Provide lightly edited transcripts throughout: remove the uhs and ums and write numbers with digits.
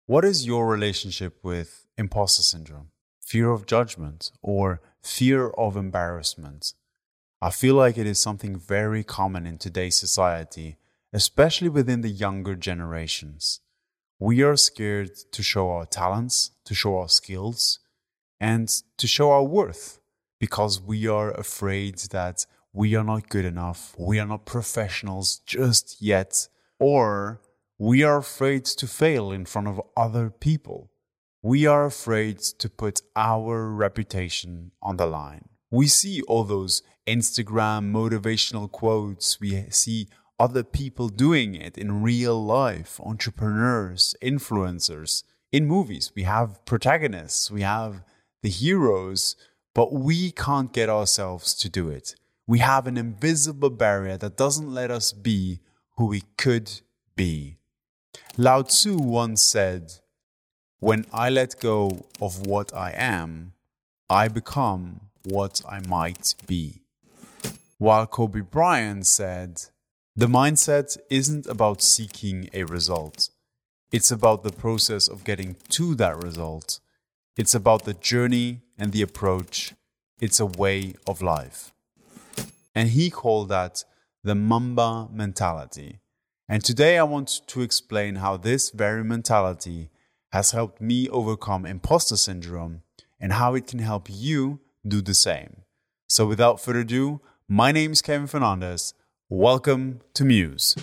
What is your relationship with imposter syndrome, fear of judgment, or fear of embarrassment? I feel like it is something very common in today's society, especially within the younger generations. We are scared to show our talents, to show our skills, and to show our worth because we are afraid that we are not good enough, we are not professionals just yet, or we are afraid to fail in front of other people. We are afraid to put our reputation on the line. We see all those Instagram motivational quotes. We see other people doing it in real life, entrepreneurs, influencers. In movies, we have protagonists, we have the heroes, but we can't get ourselves to do it. We have an invisible barrier that doesn't let us be who we could be. Lao Tzu once said, "When I let go of what I am, I become what I might be." While Kobe Bryant said, "The mindset isn't about seeking a result. It's about the process of getting to that result. It's about the journey and the approach. It's a way of life." And he called that the Mamba mentality. And today I want to explain how this very mentality has helped me overcome imposter syndrome and how it can help you do the same. So without further ado, my name is Kevin Fernandez. Welcome to Muse.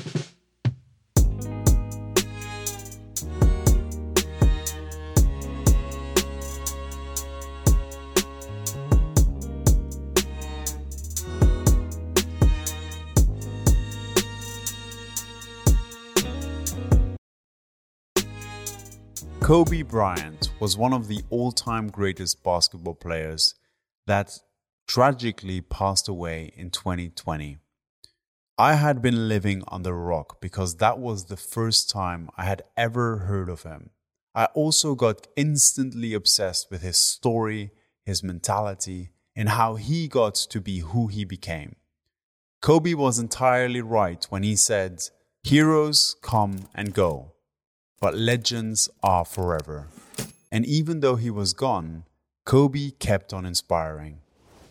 Kobe Bryant was one of the all-time greatest basketball players that tragically passed away in 2020. I had been living under a rock because that was the first time I had ever heard of him. I also got instantly obsessed with his story, his mentality, and how he got to be who he became. Kobe was entirely right when he said, "Heroes come and go, but legends are forever." And even though he was gone, Kobe kept on inspiring.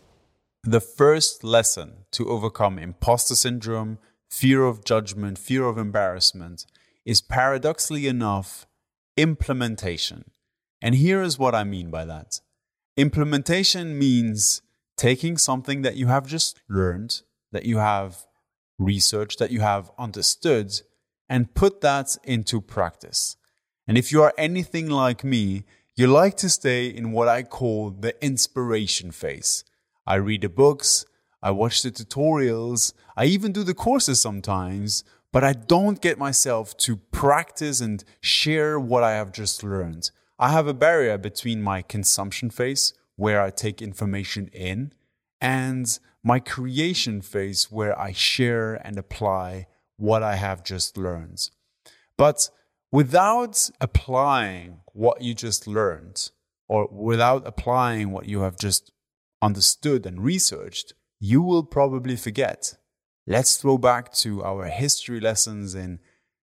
The first lesson to overcome imposter syndrome, fear of judgment, fear of embarrassment is, paradoxically enough, implementation. And here is what I mean by that. Implementation means taking something that you have just learned, that you have researched, that you have understood, and put that into practice. And if you are anything like me, you like to stay in what I call the inspiration phase. I read the books, I watch the tutorials, I even do the courses sometimes, but I don't get myself to practice and share what I have just learned. I have a barrier between my consumption phase, where I take information in, and my creation phase, where I share and apply what I have just learned. But without applying what you just learned, or without applying what you have just understood and researched, you will probably forget. Let's throw back to our history lessons in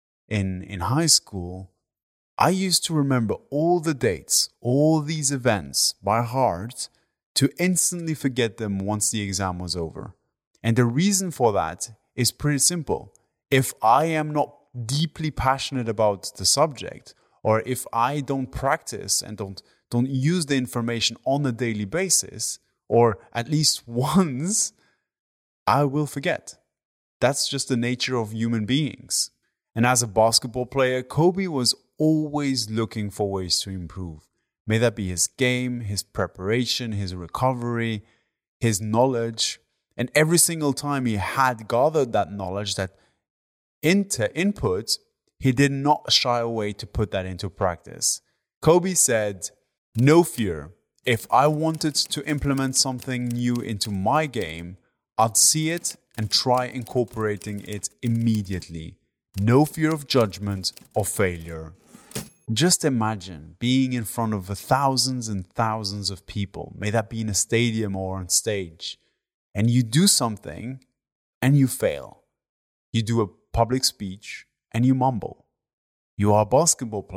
high school. I used to remember all the dates, all these events by heart to instantly forget them once the exam was over. And the reason for that is pretty simple. If I am not deeply passionate about the subject, or if I don't practice and don't use the information on a daily basis, or at least once, I will forget. That's just the nature of human beings. And as a basketball player, Kobe was always looking for ways to improve. May that be his game, his preparation, his recovery, his knowledge. And every single time he had gathered that knowledge, that input, he did not shy away to put that into practice. Kobe said, "No fear. If I wanted to implement something new into my game, I'd see it and try incorporating it immediately. No fear of judgment or failure." Just imagine being in front of thousands and thousands of people, may that be in a stadium or on stage, and you do something and you fail. You do a public speech and you mumble. You are a basketball player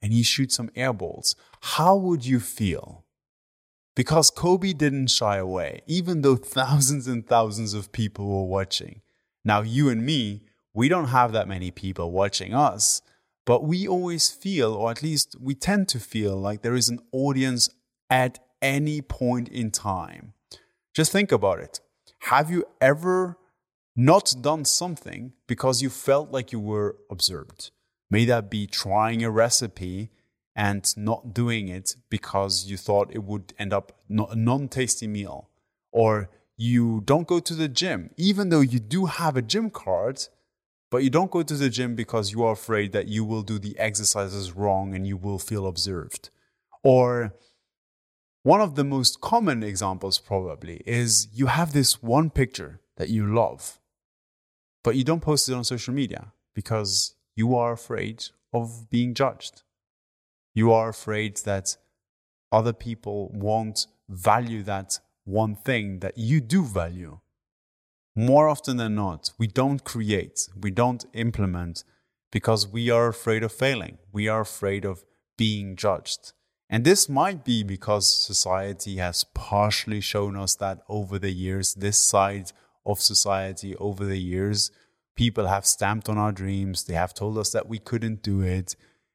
and you shoot some air balls, how would you feel? Because Kobe didn't shy away, even though thousands and thousands of people were watching. Now, you and me, we don't have that many people watching us, but we always feel, or at least we tend to feel, like there is an audience at any point in time. Just think about it. Have you ever not done something because you felt like you were observed? May that be trying a recipe and not doing it because you thought it would end up a non-tasty meal. Or you don't go to the gym, even though you do have a gym card, but you don't go to the gym because you are afraid that you will do the exercises wrong and you will feel observed. Or one of the most common examples probably is you have this one picture that you love, but you don't post it on social media because you are afraid of being judged. You are afraid that other people won't value that one thing that you do value. More often than not, we don't create, we don't implement because we are afraid of failing. We are afraid of being judged. And this might be because society has partially shown us that over the years, this side of society over the years, people have stamped on our dreams. They have told us that we couldn't do it.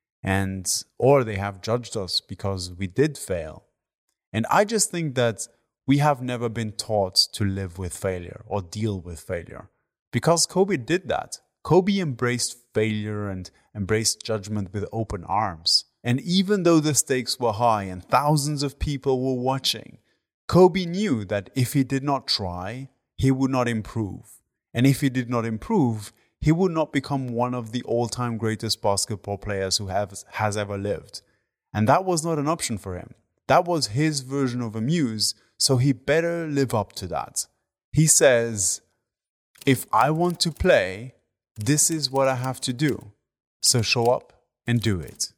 Or they have judged us because we did fail. And I just think that we have never been taught to live with failure or deal with failure. Because Kobe did that. Kobe embraced failure and embraced judgment with open arms. And even though the stakes were high and thousands of people were watching, Kobe knew that if he did not try, he would not improve. And if he did not improve, he would not become one of the all-time greatest basketball players who has ever lived. And that was not an option for him. That was his version of a muse, so he better live up to that. He says, if I want to play, this is what I have to do. So show up and do it.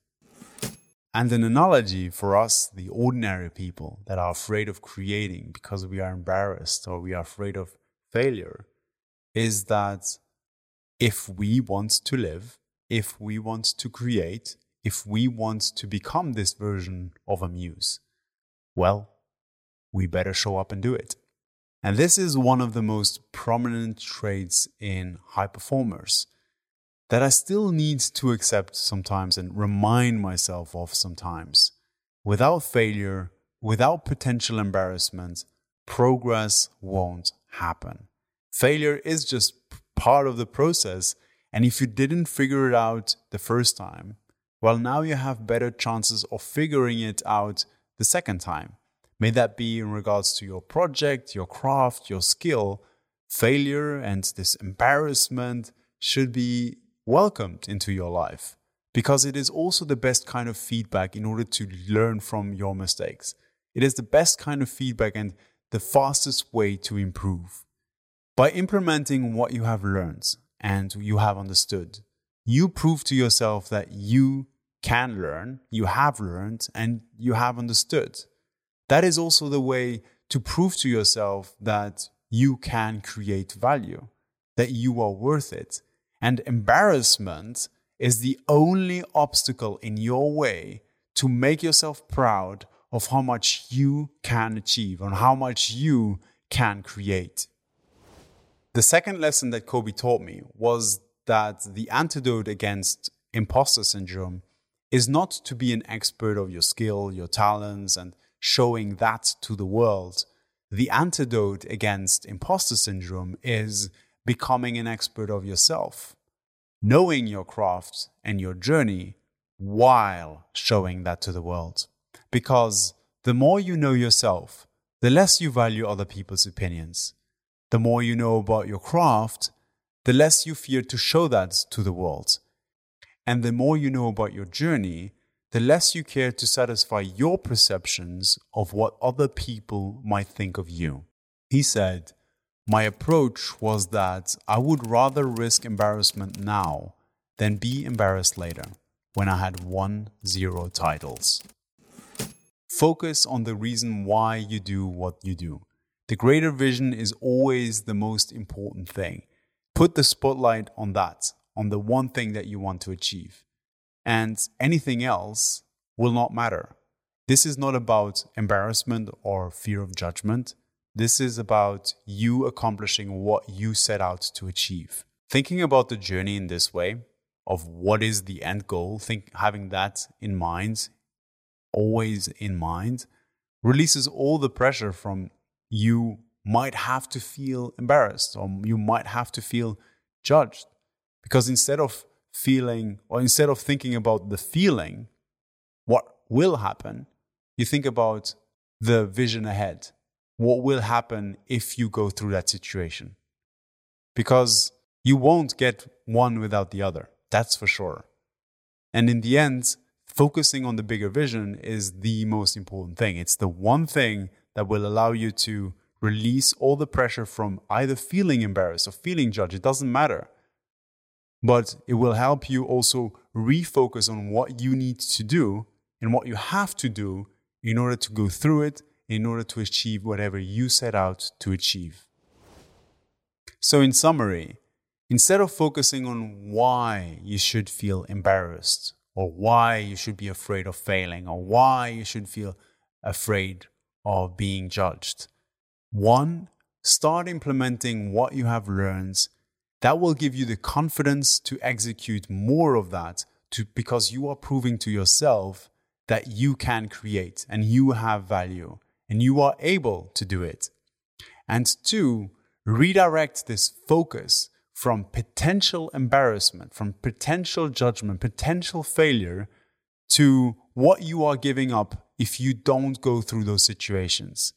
And an analogy for us, the ordinary people that are afraid of creating because we are embarrassed or we are afraid of failure, is that if we want to live, if we want to create, if we want to become this version of a muse, well, we better show up and do it. And this is one of the most prominent traits in high performers that I still need to accept sometimes and remind myself of sometimes. Without failure, without potential embarrassment, progress won't happen. Failure is just part of the process, and if you didn't figure it out the first time, well, now you have better chances of figuring it out the second time. May that be in regards to your project, your craft, your skill. Failure and this embarrassment should be welcomed into your life because it is also the best kind of feedback in order to learn from your mistakes. It is the best kind of feedback and the fastest way to improve. By implementing what you have learned and you have understood, you prove to yourself that you can learn, you have learned, and you have understood. That is also the way to prove to yourself that you can create value, that you are worth it. And embarrassment is the only obstacle in your way to make yourself proud of how much you can achieve and how much you can create. The second lesson that Kobe taught me was that the antidote against imposter syndrome is not to be an expert of your skill, your talents, and showing that to the world. The antidote against imposter syndrome is becoming an expert of yourself, knowing your craft and your journey while showing that to the world. Because the more you know yourself, the less you value other people's opinions. The more you know about your craft, the less you fear to show that to the world. And the more you know about your journey, the less you care to satisfy your perceptions of what other people might think of you. He said, my approach was that I would rather risk embarrassment now than be embarrassed later when I had 1-0 titles. Focus on the reason why you do what you do. The greater vision is always the most important thing. Put the spotlight on that, on the one thing that you want to achieve. and anything else will not matter. This is not about embarrassment or fear of judgment. This is about you accomplishing what you set out to achieve. Thinking about the journey in this way, of what is the end goal, having that in mind, always in mind, releases all the pressure from you might have to feel embarrassed or you might have to feel judged. Because instead of thinking about the feeling, what will happen, you think about the vision ahead. What will happen if you go through that situation? Because you won't get one without the other. That's for sure. And in the end, focusing on the bigger vision is the most important thing. It's the one thing that will allow you to release all the pressure from either feeling embarrassed or feeling judged. It doesn't matter. But it will help you also refocus on what you need to do and what you have to do in order to go through it, in order to achieve whatever you set out to achieve. So in summary, instead of focusing on why you should feel embarrassed or why you should be afraid of failing or why you should feel afraid of being judged, one, start implementing what you have learned. That will give you the confidence to execute more of that because you are proving to yourself that you can create and you have value and you are able to do it. And two, redirect this focus from potential embarrassment, from potential judgment, potential failure to what you are giving up if you don't go through those situations.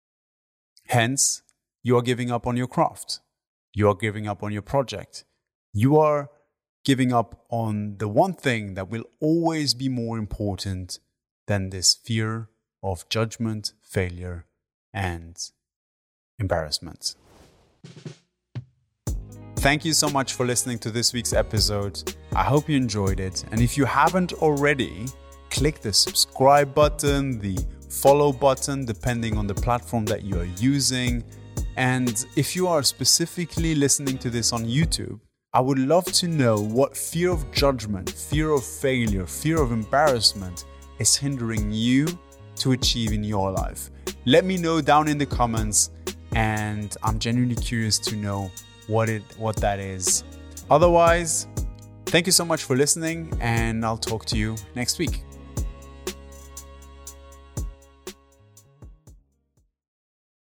Hence, you are giving up on your craft. You are giving up on your project. You are giving up on the one thing that will always be more important than this fear of judgment, failure, and embarrassment. Thank you so much for listening to this week's episode. I hope you enjoyed it. And if you haven't already, click the subscribe button, the follow button, depending on the platform that you are using. And if you are specifically listening to this on YouTube, I would love to know what fear of judgment, fear of failure, fear of embarrassment is hindering you to achieve in your life. Let me know down in the comments, and I'm genuinely curious to know what that is. Otherwise, thank you so much for listening, and I'll talk to you next week.